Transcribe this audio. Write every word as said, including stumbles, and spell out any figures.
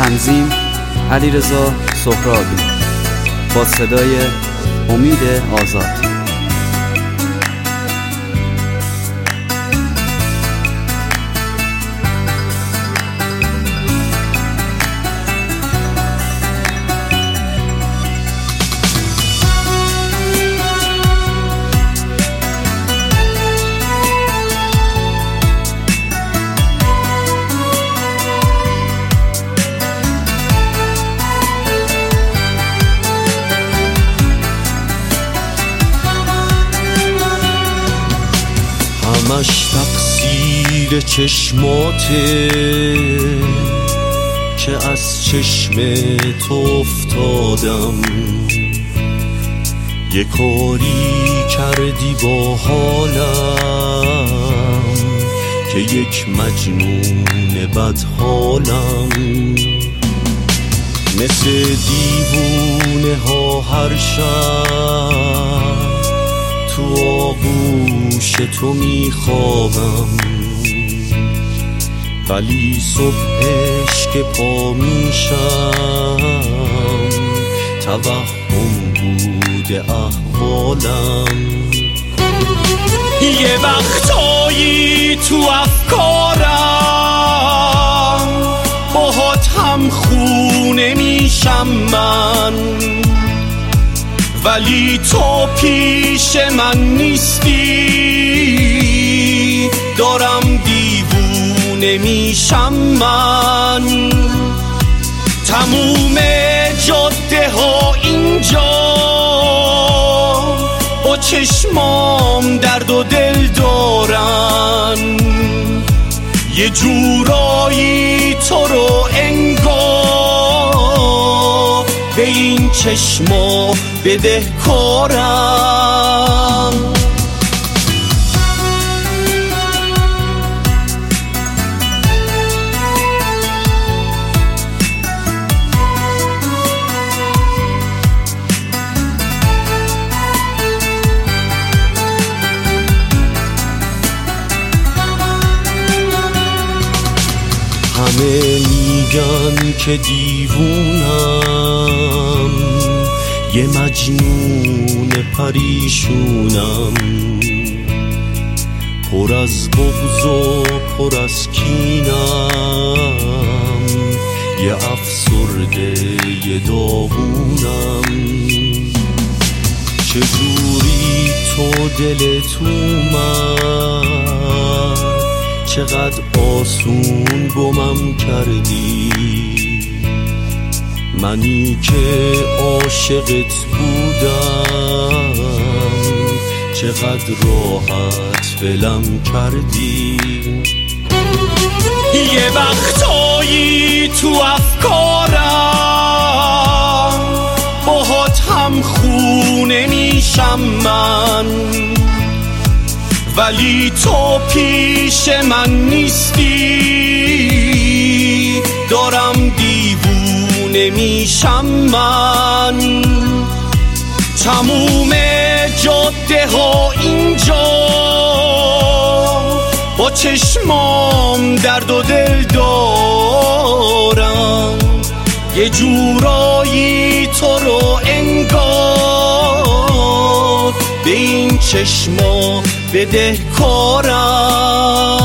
تنظیم علیرضا سهرابی با صدای امید آزاد. همش تقصیر چشماته که از چشم تو افتادم، یه کاری کردی با حالم که یک مجنون بدحالم. مثل دیوونه ها هر شب تو آغوش تو میخوابم، ولی صبحش که پا میشم توهم بوده احوالم. یه وقتایی تو افکارم باهات هم خونه میشم من، ولی تو پیش من نیستی، دارم دیوونه میشم من. تموم جاده ها اینجا با چشمام درد و دل دارن، یه جورایی تو رو انگار به این چشما بدهکارم. همه میگن که دیوونم، یه مجنون پریشونم، پر از بغض و پر از کینم، یه افسرده یه داغونم. چجوری تو دلت اومد، چقدر آسون گمم کردی، منی که عاشقت بودم چقدر راحت ولم کردی. یه وقتایی تو افکارم باهات هم خونه میشم من، ولی تو پیش من نیستی، دارم دیوونه میشم من. تموم جاده ها اینجا با چشمام درد و دل دارم، یه جورایی تو رو انگار به این چشما بدهکارم.